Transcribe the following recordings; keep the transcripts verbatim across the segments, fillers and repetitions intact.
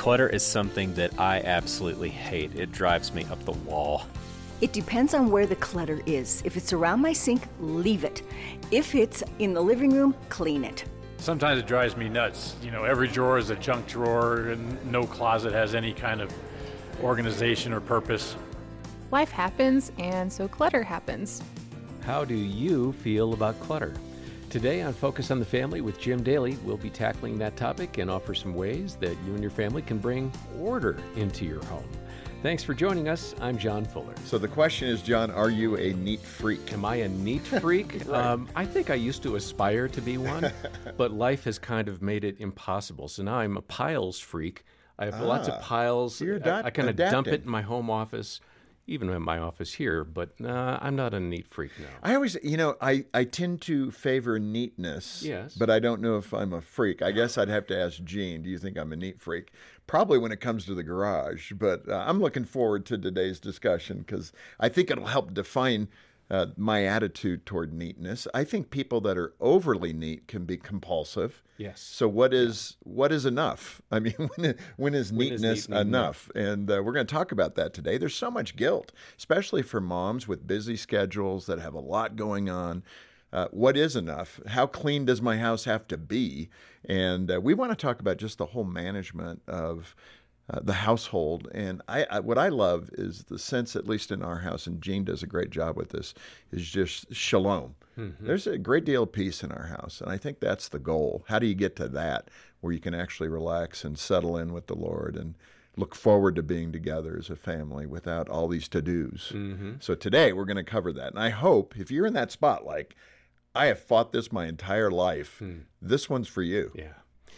Clutter is something that I absolutely hate. It drives me up the wall. It depends on where the clutter is. If it's around my sink, leave it. If it's in the living room, clean it. Sometimes it drives me nuts. You know, every drawer is a junk drawer and no closet has any kind of organization or purpose. Life happens, and so clutter happens. How do you feel about clutter? Today on Focus on the Family with Jim Daly, we'll be tackling that topic and offer some ways that you and your family can bring order into your home. Thanks for joining us. I'm John Fuller. So the question is, John, are you a neat freak? Am I a neat freak? Right. um, I think I used to aspire to be one, but life has kind of made it impossible. So now I'm a piles freak. I have Ah, lots of piles. you're I, adapt- I kind of dump adapting. it in my home office, even in my office here, but uh, I'm not a neat freak now. I always, you know, I, I tend to favor neatness. Yes. But I don't know if I'm a freak. I guess I'd have to ask Gene, do you think I'm a neat freak? Probably when it comes to the garage. But uh, I'm looking forward to today's discussion because I think it'll help define uh, my attitude toward neatness. I think people that are overly neat can be compulsive. Yes. So what is what is enough? I mean, when, when is When is neatness neat enough? And uh, we're going to talk about that today. There's so much guilt, especially for moms with busy schedules that have a lot going on. Uh, what is enough? How clean does my house have to be? And uh, we want to talk about just the whole management of uh, the household. And I, I, what I love is the sense, at least in our house, and Gene does a great job with this, is just shalom. Mm-hmm. There's a great deal of peace in our house, and I think that's the goal. How do you get to that, where you can actually relax and settle in with the Lord and look forward to being together as a family without all these to-dos? Mm-hmm. So today we're going to cover that. And I hope if you're in that spot, like, I have fought this my entire life, mm. this one's for you. Yeah.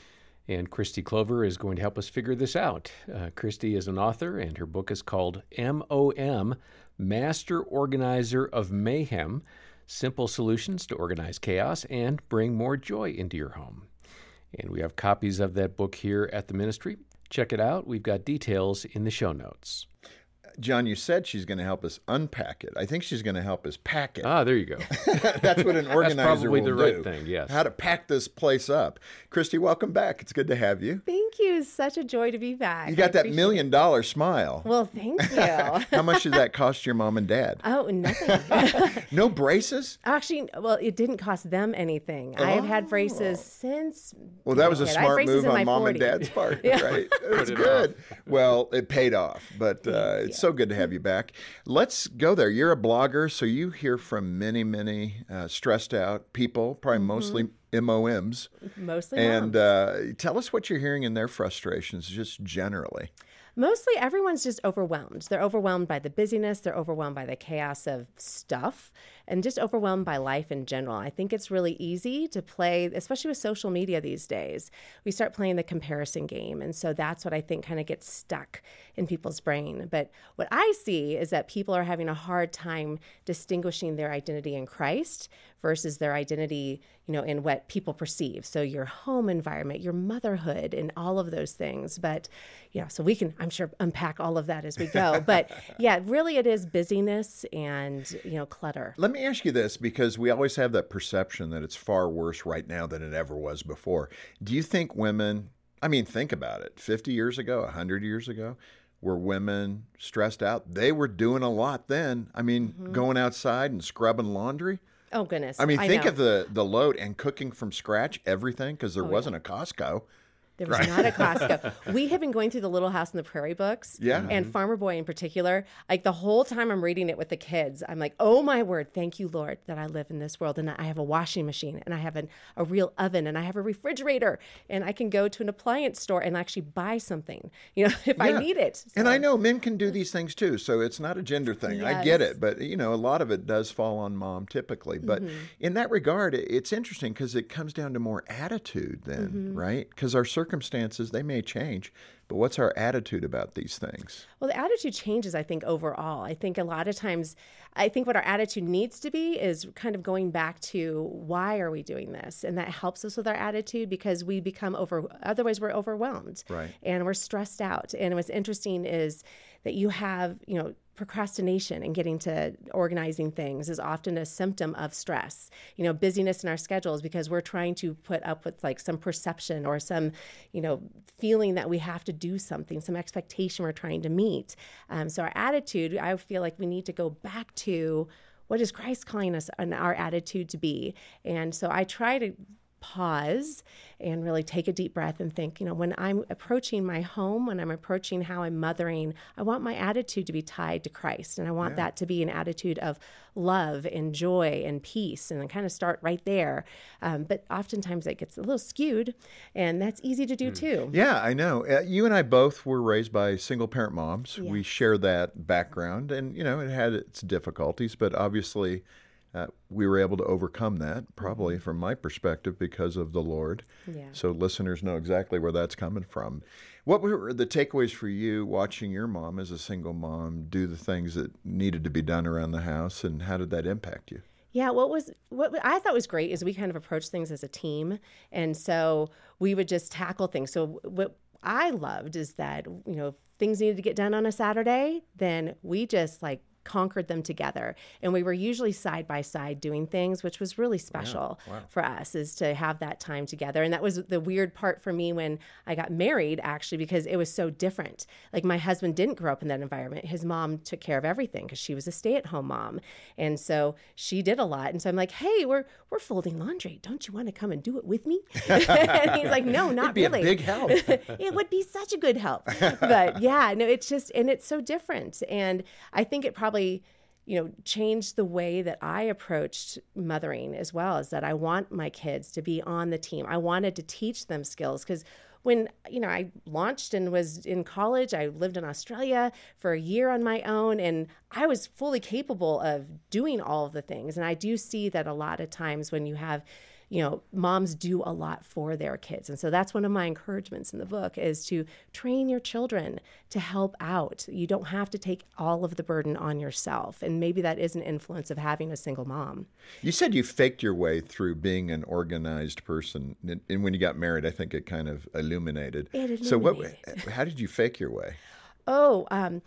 And Christy Clover is going to help us figure this out. Uh, Christy is an author, and her book is called M O M, Master Organizer of Mayhem, Simple Solutions to Organize Chaos and Bring More Joy into Your Home. And we have copies of that book here at the ministry. Check it out. We've got details in the show notes. John, you said she's going to help us unpack it. I think she's going to help us pack it. Ah, there you go. That's what an organizer That's probably will the right do. thing, yes. How to pack this place up. Christy, welcome back. It's good to have you. Thank you. It's such a joy to be back. You got that million dollar smile. Well, thank you. How much did that cost your mom and dad? Oh, nothing. No braces? Actually, well, it didn't cost them anything. Oh. I've had braces since. Well, that was a kid. I had smart braces move in my on mom forties. and dad's part, Yeah. right? It's it good. Well, it paid off, but uh, it's so good to have you back. Let's go there. You're a blogger, so you hear from many, many uh, stressed out people, probably Mm-hmm. mostly M O Ms. Mostly And moms. uh, tell us what you're hearing in their frustrations, just generally. Mostly everyone's just overwhelmed. They're overwhelmed by the busyness. They're overwhelmed by the chaos of stuff and just overwhelmed by life in general. I think it's really easy to play, especially with social media these days. We start playing the comparison game. And so that's what I think kind of gets stuck in people's brain. But what I see is that people are having a hard time distinguishing their identity in Christ versus their identity, you know, in what people perceive. So your home environment, your motherhood, and all of those things. But, you know, so we can, I'm sure, unpack all of that as we go. But yeah, really it is busyness and, you know, clutter. Let me ask you this, because we always have that perception that it's far worse right now than it ever was before. Do you think women, I mean, think about it, fifty years ago, one hundred years ago, were women stressed out? They were doing a lot then. I mean, mm-hmm. going outside and scrubbing laundry. Oh, goodness. I mean, think know. of the, the load and cooking from scratch, everything, because there Oh, wasn't yeah. a Costco. There was not a Costco. We have been going through the Little House on the Prairie books. Yeah. And Farmer Boy in particular. Like the whole time I'm reading it with the kids, I'm like, oh my word, thank you, Lord, that I live in this world. And I have a washing machine and I have an, a real oven and I have a refrigerator and I can go to an appliance store and actually buy something, you know, if Yeah. I need it. So. And I know men can do these things too, so it's not a gender thing. I get Yes. it, but you know, a lot of it does fall on mom typically. But Mm-hmm. in that regard, it- it's interesting because it comes down to more attitude then, Mm-hmm. right? Because our circumstances, they may change, but what's our attitude about these things? Well, the attitude changes, I think, overall. I think a lot of times, I think what our attitude needs to be is kind of going back to why are we doing this? And that helps us with our attitude because we become over, otherwise we're overwhelmed. Right. And we're stressed out. And what's interesting is that you have, you know, procrastination and getting to organizing things is often a symptom of stress. You know, busyness in our schedules because we're trying to put up with like some perception or some, you know, feeling that we have to do something, some expectation we're trying to meet. Um, so our attitude, I feel like we need to go back to what is Christ calling us and our attitude to be. And so I try to pause and really take a deep breath and think, you know, when I'm approaching my home, when I'm approaching how I'm mothering, I want my attitude to be tied to Christ. And I want yeah. that to be an attitude of love and joy and peace, and then kind of start right there. Um, but oftentimes it gets a little skewed, and that's easy to do mm. too. Yeah, I know. Uh, you and I both were raised by single parent moms. Yes. We share that background, and, you know, it had its difficulties, but obviously Uh, we were able to overcome that, probably from my perspective, because of the Lord. Yeah. So listeners know exactly where that's coming from. What were the takeaways for you watching your mom as a single mom do the things that needed to be done around the house, and how did that impact you? Yeah, what was what I thought was great is we kind of approach things as a team, and so we would just tackle things. So what I loved is that, you know, if things needed to get done on a Saturday, then we just like conquered them together. And we were usually side by side doing things, which was really special yeah. wow. for us, is to have that time together. And that was the weird part for me when I got married, actually, because it was so different. Like my husband didn't grow up in that environment. His mom took care of everything because she was a stay-at-home mom. And so she did a lot. And so I'm like, hey, we're we're folding laundry. Don't you want to come and do it with me? And he's like, no, not It'd be really. a big help. It would be such a good help. But yeah, no, it's just, and it's so different. And I think it probably you know, changed the way that I approached mothering as well, is that I want my kids to be on the team. I wanted to teach them skills because when, you know, I launched and was in college, I lived in Australia for a year on my own, and I was fully capable of doing all of the things. And I do see that a lot of times when you have, you know, moms do a lot for their kids. And so that's one of my encouragements in the book, is to train your children to help out. You don't have to take all of the burden on yourself. And maybe that is an influence of having a single mom. You said you faked your way through being an organized person. And, and when you got married, I think it kind of illuminated. It illuminated. So what, how did you fake your way? Oh, um,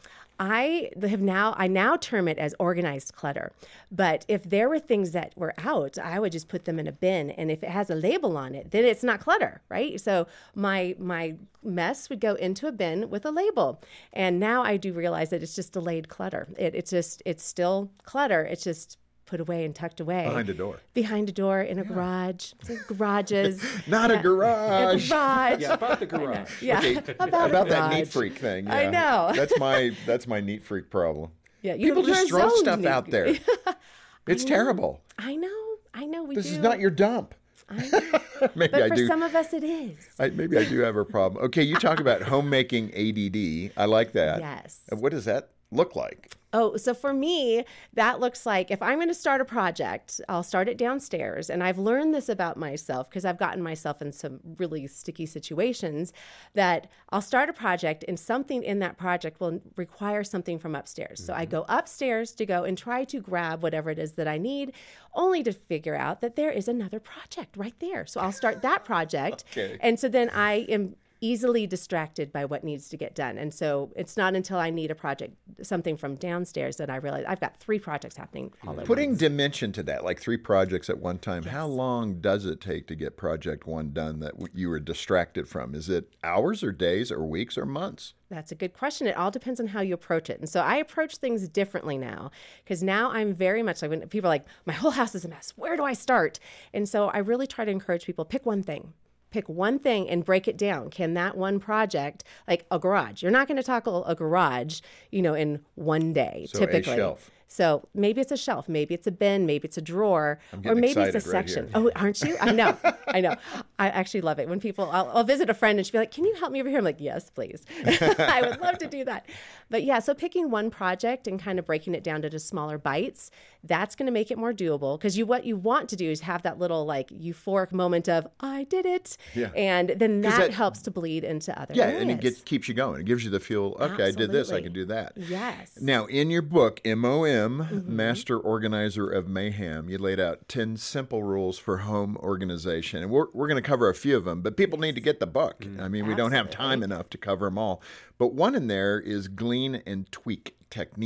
I have now, I now term it as organized clutter. But if there were things that were out, I would just put them in a bin. And if it has a label on it, then it's not clutter, right? So my my mess would go into a bin with a label. And now I do realize that it's just delayed clutter. It, it's just, it's still clutter. It's just put away and tucked away. Behind a door. Behind a door in a yeah. garage. So garages. Not yeah. a garage. A garage. Yeah, about the garage. Yeah, okay. about, about that garage. neat freak thing. Yeah. I know. that's my that's my neat freak problem. Yeah, you People know, just you're throw zoned stuff neat out there. It's I know. terrible. I know. I know. We This do. is not your dump. I know. Maybe but I for do. some of us, it is. I, maybe I do have a problem. Okay, you talk about homemaking A D D. I like that. Yes. What does that look like? Oh, so for me, that looks like if I'm going to start a project, I'll start it downstairs. And I've learned this about myself because I've gotten myself in some really sticky situations, that I'll start a project and something in that project will require something from upstairs. Mm-hmm. So I go upstairs to go and try to grab whatever it is that I need, only to figure out that there is another project right there. So I'll start that project. Okay. And so then I am easily distracted by what needs to get done. And so it's not until I need a project, something from downstairs, that I realize I've got three projects happening all at Putting once. dimension to that, like three projects at one time, Yes. how long does it take to get project one done that w- you were distracted from? Is it hours or days or weeks or months? That's a good question. It all depends on how you approach it. And so I approach things differently now, because now I'm very much like, when people are like, my whole house is a mess, where do I start? And so I really try to encourage people, pick one thing. Pick one thing and break it down. Can that one project, like a garage, you're not going to tackle a garage, you know, in one day, So typically. a shelf. So maybe it's a shelf, maybe it's a bin, maybe it's a drawer, I'm or getting maybe it's a excited right section. here. Oh, aren't you? I know. I know. I actually love it when people, I'll, I'll visit a friend and she'll be like, can you help me over here? I'm like, yes, please. I would love to do that. But yeah, so picking one project and kind of breaking it down to just smaller bites, that's going to make it more doable. Because you, what you want to do is have that little like euphoric moment of, I did it. Yeah. And then that, that- helps to bleed into other Yeah, areas. and it gets, keeps you going. It gives you the feel, okay, I did this, I Absolutely. can do that. Yes. Now, in your book, M O M, Mm-hmm. Master Organizer of Mayhem, you laid out ten simple rules for home organization. And we're, we're going to cover a few of them, but people need to get the book. I mean, we don't have time enough to cover them all. But one in there is glean and tweak technique.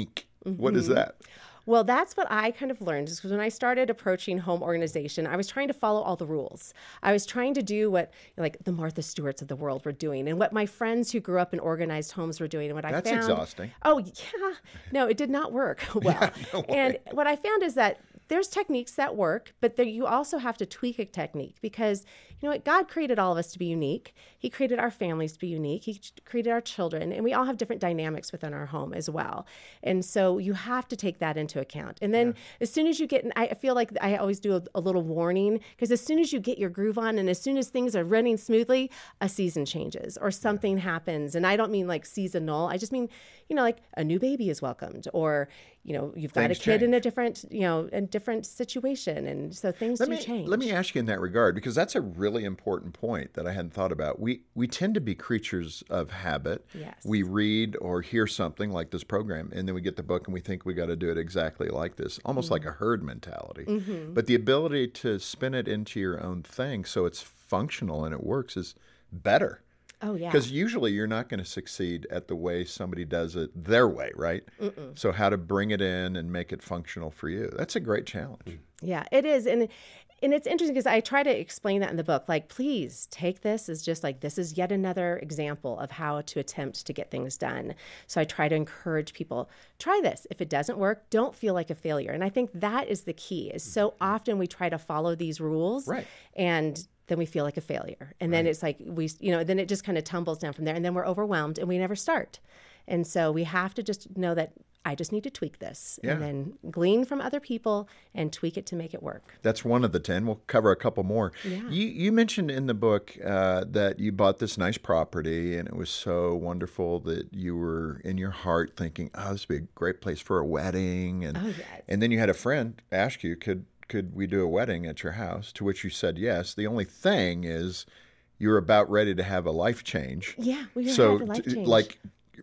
What is that? Well, that's what I kind of learned, is because when I started approaching home organization, I was trying to follow all the rules. I was trying to do what like the Martha Stewarts of the world were doing, and what my friends who grew up in organized homes were doing. And what That's I found, exhausting. Oh yeah, no, it did not work well. Yeah, no and what I found is that there's techniques that work, but there, you also have to tweak a technique, because you know what? God created all of us to be unique. He created our families to be unique. He created our children, and we all have different dynamics within our home as well. And so you have to take that into account. And then yeah. as soon as you get, I feel like I always do a, a little warning, because as soon as you get your groove on, and as soon as things are running smoothly, a season changes or something yeah. happens. And I don't mean like seasonal. I just mean, you know, like a new baby is welcomed, or you know, you've got things a kid change. in a different, you know, a different situation. And so things let do me, change. Let me ask you in that regard, because that's a really important point that I hadn't thought about. We we tend to be creatures of habit. Yes. We read or hear something like this program, and then we get the book and we think we got to do it exactly like this, almost mm-hmm. like a herd mentality. Mm-hmm. But the ability to spin it into your own thing so it's functional and it works is better. Oh, yeah. Because usually you're not going to succeed at the way somebody does it their way, right? Mm-mm. So how to bring it in and make it functional for you. That's a great challenge. Yeah, it is. And and it's interesting because I try to explain that in the book. Like, please take this as just like, this is yet another example of how to attempt to get things done. So I try to encourage people, try this. If it doesn't work, don't feel like a failure. And I think that is the key, is so often we try to follow these rules. Right. And then we feel like a failure. And then right. it's like, we, you know, then it just kind of tumbles down from there. And then we're overwhelmed and we never start. And so we have to just know that I just need to tweak this yeah. and then glean from other people and tweak it to make it work. That's one of the ten. We'll cover a couple more. Yeah. You, you mentioned in the book uh, that you bought this nice property, and it was so wonderful that you were in your heart thinking, oh, this would be a great place for a wedding. And, oh, yes. and then you had a friend ask you, could could we do a wedding at your house? To which you said yes. The only thing is you're about ready to have a life change. Yeah, we so have a life change. Like,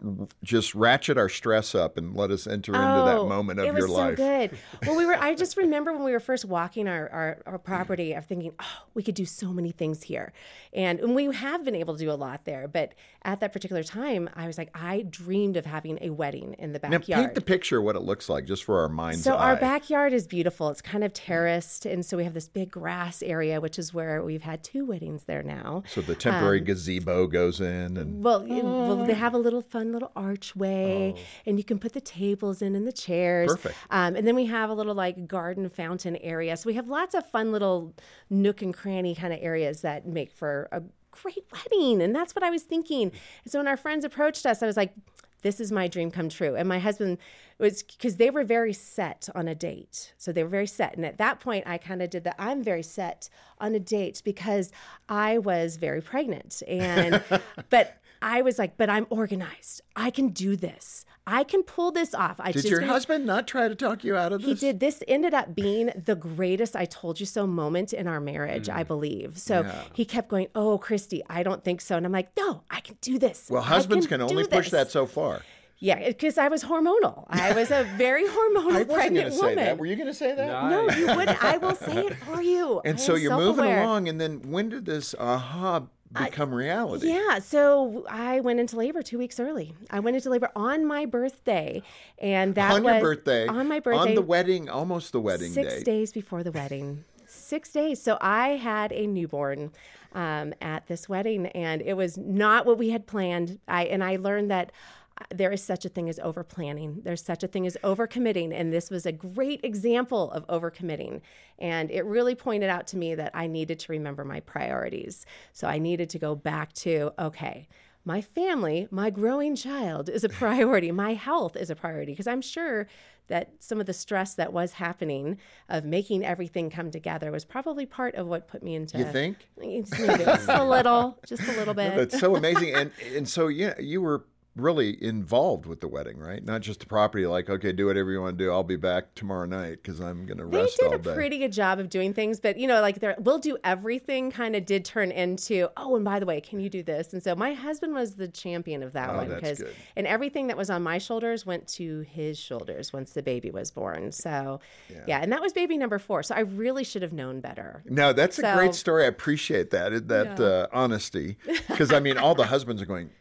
just ratchet our stress up and let us enter oh, into that moment of your life. It was so good. Well, we were. I just remember when we were first walking our, our, our property, of thinking, oh, we could do so many things here. And, and we have been able to do a lot there. But at that particular time, I was like, I dreamed of having a wedding in the backyard. Now, paint the picture of what it looks like, just for our mind's so eye. So our backyard is beautiful. It's kind of terraced. And so we have this big grass area, which is where we've had two weddings there now. So the temporary um, gazebo goes in. and Well, oh. well, they have a little fun little archway. Oh. And you can put the tables in and the chairs. Perfect. Um, and then we have a little like garden fountain area. So we have lots of fun little nook and cranny kind of areas that make for a great wedding. And that's what I was thinking. And so when our friends approached us, I was like, this is my dream come true. And my husband was, because they were very set on a date. So they were very set. And at that point, I kind of did the, I'm very set on a date, because I was very pregnant. And, but I was like, but I'm organized. I can do this. I can pull this off. I did just your gonna... husband not try to talk you out of this? He did. This ended up being the greatest I told you so moment in our marriage, mm. I believe. So yeah. he kept going, oh, Christy, I don't think so. And I'm like, no, I can do this. Well, husbands can, can only this. push that so far. Yeah, because I was hormonal. I was a very hormonal I pregnant say woman. That. Were you going to say that? No, no you wouldn't. I will say it for you. And I so you're moving self-aware. along, and then when did this aha become I, reality? Yeah, so I went into labor two weeks early. I went into labor on my birthday, and that on was your birthday, on my birthday, on the wedding, almost the wedding six day, days before the wedding. Six days. So I had a newborn um, at this wedding, and it was not what we had planned. I and I learned that there is such a thing as over planning. There's such a thing as over committing. And this was a great example of over committing. And it really pointed out to me that I needed to remember my priorities. So I needed to go back to, okay, my family, my growing child is a priority. My health is a priority, because I'm sure that some of the stress that was happening of making everything come together was probably part of what put me into. You think? Just a little, just a little bit. That's so amazing. And and so yeah, you were really involved with the wedding, right? Not just the property, like, okay, do whatever you want to do. I'll be back tomorrow night because I'm going to rest all day. They did a pretty good job of doing things, but, you know, like, we'll do everything kind of did turn into, oh, and by the way, can you do this? And so my husband was the champion of that oh, one. That's good. And everything that was on my shoulders went to his shoulders once the baby was born. So, yeah, yeah and that was baby number four. So I really should have known better. No, that's so, a great story. I appreciate that, that yeah. uh, honesty. Because, I mean, all the husbands are going,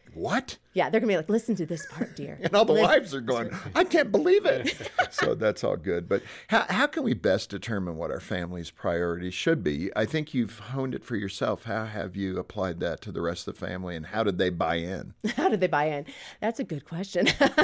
what? Yeah, they're going to be like, listen to this part, dear. And all the Listen. wives are going, I can't believe it. So that's all good. But how, how can we best determine what our family's priorities should be? I think you've honed it for yourself. How have you applied that to the rest of the family, and how did they buy in? How did they buy in? That's a good question.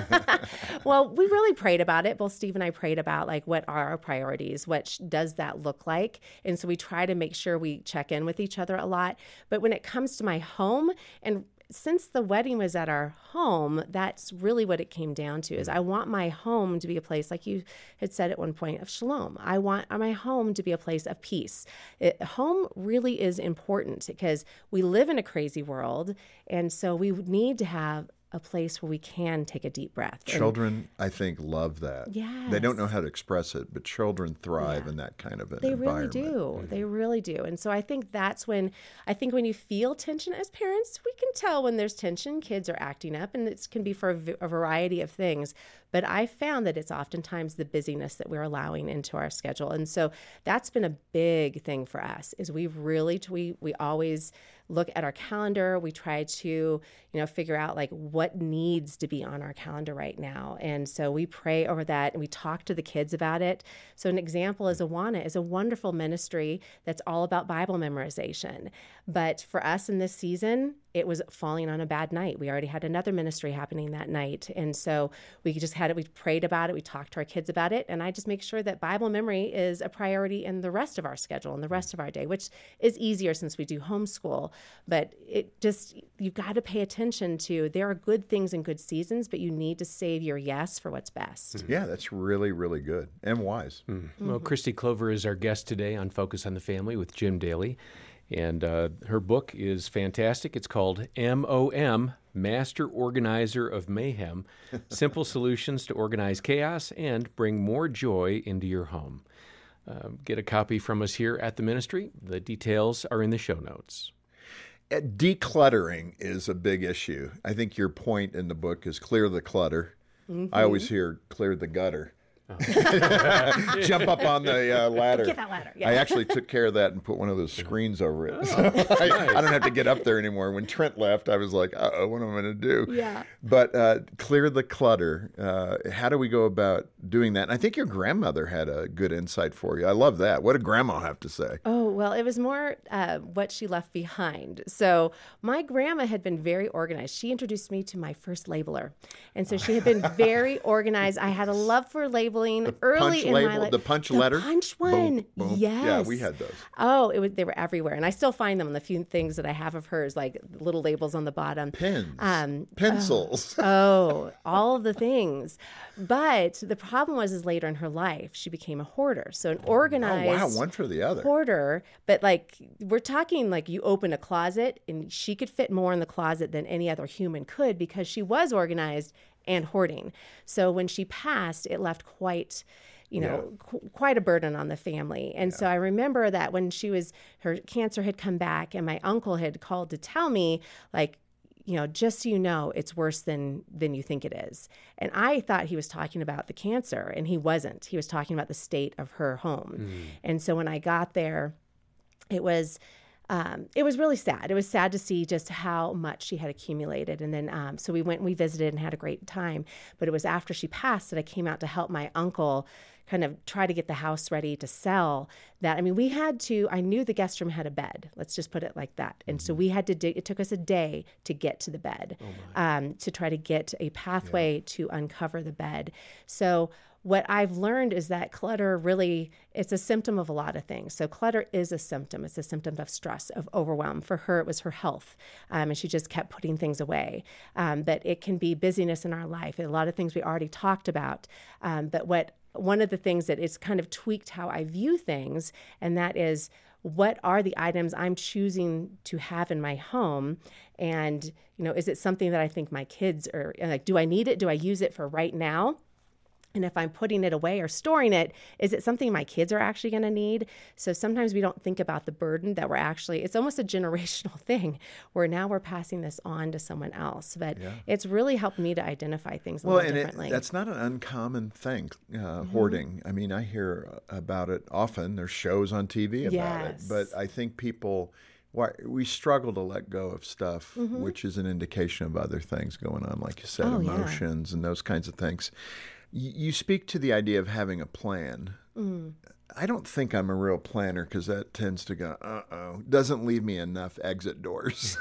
Well, we really prayed about it. Both Steve and I prayed about, like, what are our priorities? What sh- does that look like? And so we try to make sure we check in with each other a lot. But when it comes to my home, and since the wedding was at our home, that's really what it came down to, is I want my home to be a place, like you had said at one point, of shalom. I want my home to be a place of peace. It, home really is important because we live in a crazy world. And so we need to have a place where we can take a deep breath. And Children, I think, love that. Yes. They don't know how to express it, but children thrive Yeah. in that kind of an They really environment. do. They really do. And so I think that's when, I think when you feel tension as parents, we can tell when there's tension, kids are acting up, and it can be for a, v- a variety of things. But I found that it's oftentimes the busyness that we're allowing into our schedule. And so that's been a big thing for us, is we've really, we, we always look at our calendar. We try to, you know, figure out like what needs to be on our calendar right now. And so we pray over that, and we talk to the kids about it. So an example is Awana is a wonderful ministry that's all about Bible memorization. But for us in this season, it was falling on a bad night. We already had another ministry happening that night. And so we just had it, we prayed about it, we talked to our kids about it. And I just make sure that Bible memory is a priority in the rest of our schedule and the rest of our day, which is easier since we do homeschool. But it just, you've got to pay attention to, there are good things in good seasons, but you need to save your yes for what's best. Yeah, that's really, really good and wise. Mm. Well, Christy Clover is our guest today on Focus on the Family with Jim Daly. And uh, her book is fantastic. It's called M O M, Master Organizer of Mayhem, Simple Solutions to Organize Chaos and Bring More Joy into Your Home. Uh, get a copy from us here at the ministry. The details are in the show notes. Uh, Decluttering is a big issue. I think your point in the book is clear the clutter. Mm-hmm. I always hear clear the gutter. Jump up on the uh, ladder. Get that ladder. Yeah. I actually took care of that and put one of those screens over it. So I, I don't have to get up there anymore. When Trent left, I was like, uh-oh, what am I going to do? Yeah. But uh, clear the clutter. Uh, how do we go about doing that? And I think your grandmother had a good insight for you. I love that. What did Grandma have to say? Oh, well, it was more uh, what she left behind. So my grandma had been very organized. She introduced me to my first labeler. And so she had been very organized. I had a love for labeling early Punch in label, my life. the punch the letter? punch Boom, one. boom. Yes. Yeah, we had those. Oh, it was, they were everywhere. And I still find them on the few things that I have of hers, like little labels on the bottom. Pens, Um, pencils. Oh, all of the things. But the problem was is later in her life, she became a hoarder. So an organized Oh, wow, one for the other. hoarder, but like we're talking like you open a closet and she could fit more in the closet than any other human could because she was organized and hoarding. So when she passed, it left quite, you know, Yeah. qu- quite a burden on the family. And so I remember that when she was, her cancer had come back and my uncle had called to tell me like, you know, just so you know, it's worse than than you think it is. And I thought he was talking about the cancer, and he wasn't. He was talking about the state of her home. Mm. And so when I got there, it was um, it was really sad. It was sad to see just how much she had accumulated. And then um, so we went and we visited and had a great time. But it was after she passed that I came out to help my uncle kind of try to get the house ready to sell. That, I mean, we had to, I knew the guest room had a bed. Let's just put it like that. And so we had to dig, it took us a day to get to the bed, oh um, to try to get a pathway yeah. to uncover the bed. So what I've learned is that clutter really, it's a symptom of a lot of things. So clutter is a symptom. It's a symptom of stress, of overwhelm. For her, it was her health. Um, and she just kept putting things away. Um, but it can be busyness in our life. A lot of things we already talked about. Um, but what one of the things that it's kind of tweaked how I view things, and that is what are the items I'm choosing to have in my home? And, you know, is it something that I think my kids are like, do I need it? Do I use it for right now? And if I'm putting it away or storing it, is it something my kids are actually going to need? So sometimes we don't think about the burden that we're actually, it's almost a generational thing where now we're passing this on to someone else. But yeah. it's really helped me to identify things a well, little and differently. It, that's not an uncommon thing, uh, mm-hmm. hoarding. I mean, I hear about it often. There's shows on T V about yes. it. But I think people, why we struggle to let go of stuff, mm-hmm. which is an indication of other things going on, like you said, oh, emotions yeah. and those kinds of things. Y- you speak to the idea of having a plan. Mm. I don't think I'm a real planner because that tends to go, uh-oh, doesn't leave me enough exit doors.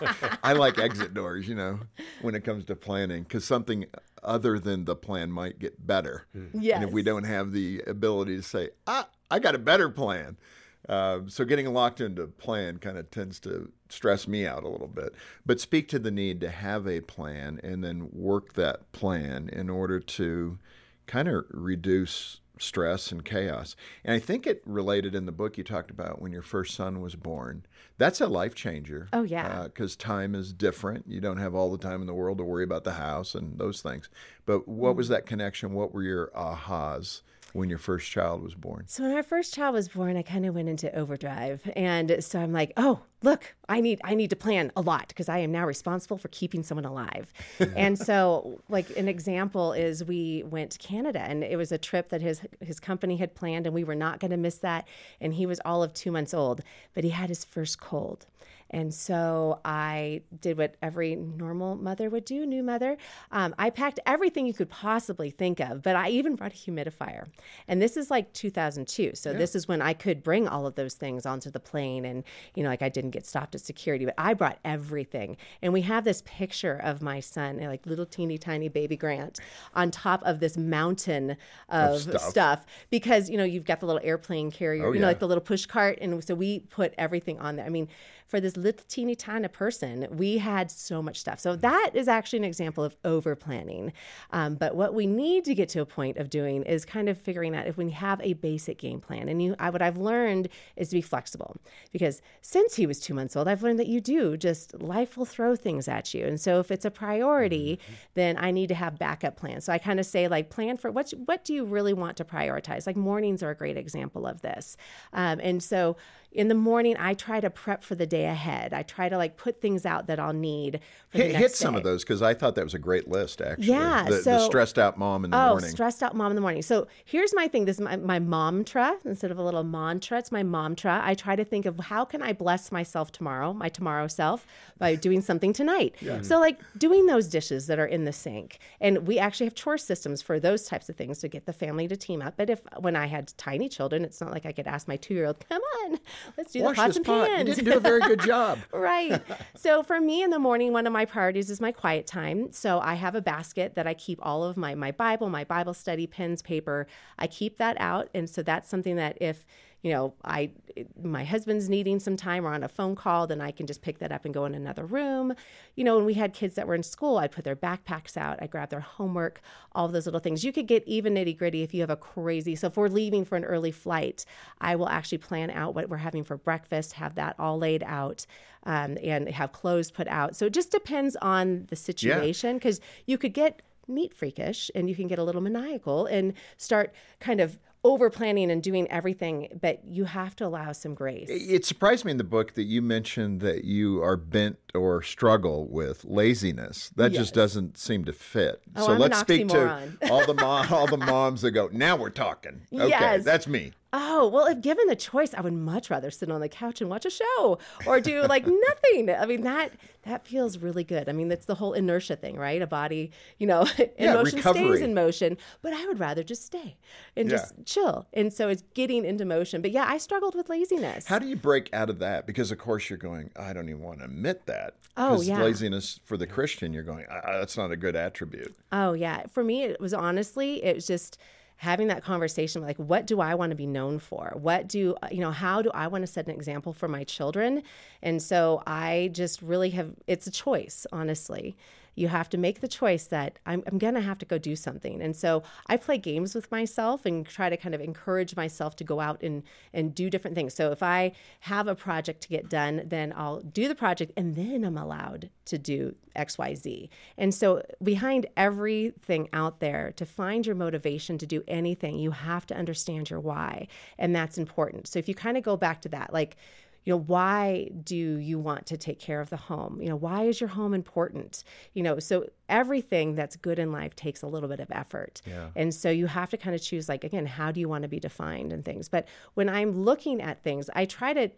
I like exit doors, you know, when it comes to planning, because something other than the plan might get better. Yes. And if we don't have the ability to say, ah, I got a better plan. Uh, so getting locked into a plan kind of tends to stress me out a little bit. But speak to the need to have a plan and then work that plan in order to kind of reduce stress and chaos. And I think it related in the book you talked about when your first son was born. That's a life changer. Oh, yeah. Because uh, time is different. You don't have all the time in the world to worry about the house and those things. But what mm. was that connection? What were your ahas when your first child was born? So when our first child was born, I kind of went into overdrive. And so I'm like, oh, look, I need I need to plan a lot because I am now responsible for keeping someone alive. And so like an example is we went to Canada, and it was a trip that his his company had planned, and we were not going to miss that. And he was all of two months old, but he had his first cold. And so I did what every normal mother would do, new mother. Um, I packed everything you could possibly think of, but I even brought a humidifier. And this is like two thousand two. So yeah. This is when I could bring all of those things onto the plane. And, you know, like I didn't get stopped at security, but I brought everything. And we have this picture of my son, like little teeny tiny baby Grant, on top of this mountain of, of stuff. stuff. Because, you know, you've got the little airplane carrier, oh, you know, yeah. like the little push cart. And so we put everything on there. I mean, for this little teeny tiny person, we had so much stuff. So that is actually an example of over planning. Um, but what we need to get to a point of doing is kind of figuring out if we have a basic game plan. And you, I, what I've learned is to be flexible, because since he was two months old, I've learned that you do just life will throw things at you. And so if it's a priority, mm-hmm. then I need to have backup plans. So I kind of say like plan for what, what do you really want to prioritize? Like mornings are a great example of this. Um, and so in the morning, I try to prep for the day ahead. I try to like put things out that I'll need for the hit, next hit some day. of those, because I thought that was a great list, actually. Yeah. The, so, the stressed out mom in the oh, morning. stressed out mom in the morning. So here's my thing. This is my, my mantra. Instead of a little mantra, it's my mantra. I try to think of how can I bless myself tomorrow, my tomorrow self, by doing something tonight. Yeah. So like doing those dishes that are in the sink. And we actually have chore systems for those types of things to get the family to team up. But if when I had tiny children, it's not like I could ask my two-year-old, come on, let's do Wash the pots this and pot. pans. You didn't do a very good job. Right. So for me in the morning, one of my priorities is my quiet time. So I have a basket that I keep all of my, my Bible, my Bible study, pens, paper. I keep that out. And so that's something that if, you know, I, my husband's needing some time or on a phone call, then I can just pick that up and go in another room. You know, when we had kids that were in school, I'd put their backpacks out. I'd grab their homework, all of those little things. You could get even nitty gritty if you have a crazy, so if we're leaving for an early flight, I will actually plan out what we're having for breakfast, have that all laid out, um, and have clothes put out. So it just depends on the situation, because yeah. you could get neat freakish and you can get a little maniacal and start kind of over planning and doing everything, but you have to allow some grace. It surprised me in the book that you mentioned that you are bent or struggle with laziness. That yes. just doesn't seem to fit. Oh, so I'm let's an speak oxymoron. to all the mom, all the moms that go, now we're talking. Okay, yes. that's me. Oh, well, if given the choice, I would much rather sit on the couch and watch a show or do like nothing. I mean, that that feels really good. I mean, that's the whole inertia thing, right? A body, you know, in yeah, motion recovery. stays in motion, but I would rather just stay and yeah. just chill. And so it's getting into motion. But yeah, I struggled with laziness. How do you break out of that? Because, of course, you're going, I don't even want to admit that. Oh, yeah. Laziness for the Christian, you're going, that's not a good attribute. Oh, yeah. For me, it was honestly, it was just having that conversation, like, what do I want to be known for? What do, you know, how do I want to set an example for my children? And so I just really have, it's a choice, honestly. You have to make the choice that I'm, I'm going to have to go do something. And so I play games with myself and try to kind of encourage myself to go out and, and do different things. So if I have a project to get done, then I'll do the project and then I'm allowed to do X, Y, Z. And so behind everything out there, to find your motivation to do anything, you have to understand your why. And that's important. So if you kind of go back to that, like, you know, why do you want to take care of the home? You know, why is your home important? You know, so everything that's good in life takes a little bit of effort. Yeah. And so you have to kind of choose, like, again, how do you want to be defined and things? But when I'm looking at things, I try to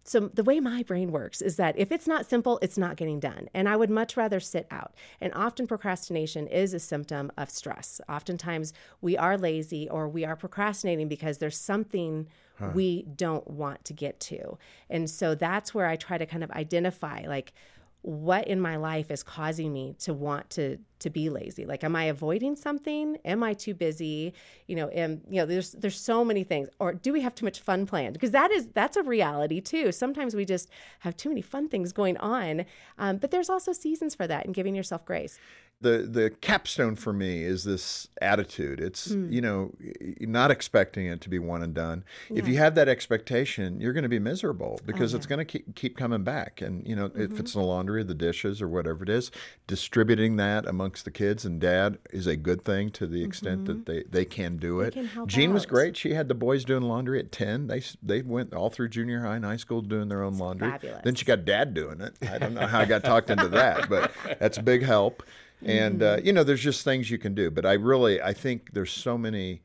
So the way my brain works is that if it's not simple, it's not getting done. And I would much rather sit out. And often procrastination is a symptom of stress. Oftentimes we are lazy or we are procrastinating because there's something huh. we don't want to get to. And so that's where I try to kind of identify, like, what in my life is causing me to want to to be lazy? Like, am I avoiding something? Am I too busy? You know, am, you know, there's there's so many things. Or do we have too much fun planned? Because that is that's a reality too. Sometimes we just have too many fun things going on. Um, but there's also seasons for that and giving yourself grace. The the capstone for me is this attitude. It's, mm. you know, not expecting it to be one and done. Yeah. If you have that expectation, you're going to be miserable because oh, yeah. it's going to keep, keep coming back. And, you know, mm-hmm. if it's the laundry or the dishes or whatever it is, distributing that amongst the kids and dad is a good thing to the extent mm-hmm. that they, they can do it. Jean out. was great. She had the boys doing laundry at ten. They they went all through junior high and high school doing their own it's laundry. Fabulous. Then she got dad doing it. I don't know how I got talked into that, but that's a big help. And, uh, you know, there's just things you can do. But I really, I think there's so many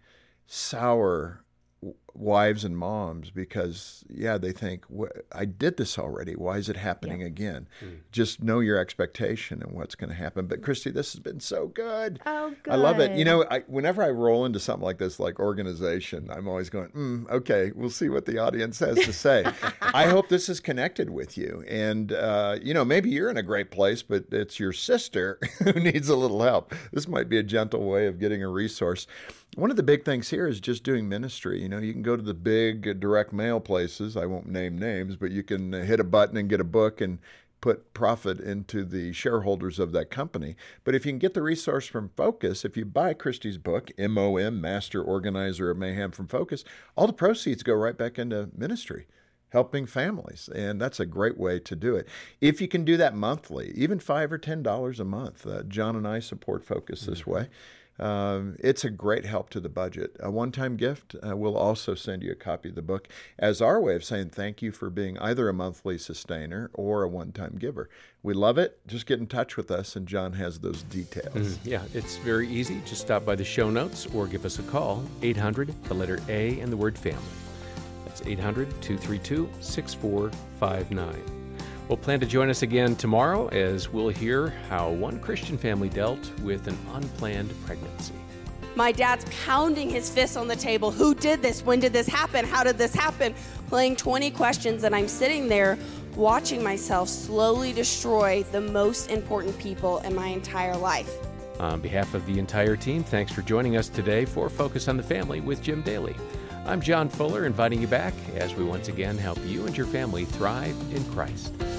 sour wives and moms because, yeah, they think, I did this already. Why is it happening yeah. again? Mm. Just know your expectation and what's going to happen. But, Christy, this has been so good. Oh, good. I love it. You know, I, whenever I roll into something like this, like organization, I'm always going, mm, okay, we'll see what the audience has to say. I hope this is connected with you. And, uh, you know, maybe you're in a great place, but it's your sister who needs a little help. This might be a gentle way of getting a resource. One of the big things here is just doing ministry. You know, you can go to the big direct mail places. I won't name names, but you can hit a button and get a book and put profit into the shareholders of that company. But if you can get the resource from Focus, if you buy Christy's book, M O M, Master Organizer of Mayhem from Focus, all the proceeds go right back into ministry, helping families. And that's a great way to do it. If you can do that monthly, even five or ten dollars a month, uh, John and I support Focus mm-hmm. this way. Um, it's a great help to the budget. A one-time gift, uh, we'll also send you a copy of the book as our way of saying thank you for being either a monthly sustainer or a one-time giver. We love it. Just get in touch with us, and John has those details. Mm, yeah, it's very easy. Just stop by the show notes or give us a call, eight hundred, the letter A, and the word family. That's eight hundred, two three two, six four five nine. We'll plan to join us again tomorrow as we'll hear how one Christian family dealt with an unplanned pregnancy. My dad's pounding his fist on the table. Who did this? When did this happen? How did this happen? Playing twenty questions, and I'm sitting there watching myself slowly destroy the most important people in my entire life. On behalf of the entire team, thanks for joining us today for Focus on the Family with Jim Daly. I'm John Fuller, inviting you back as we once again help you and your family thrive in Christ.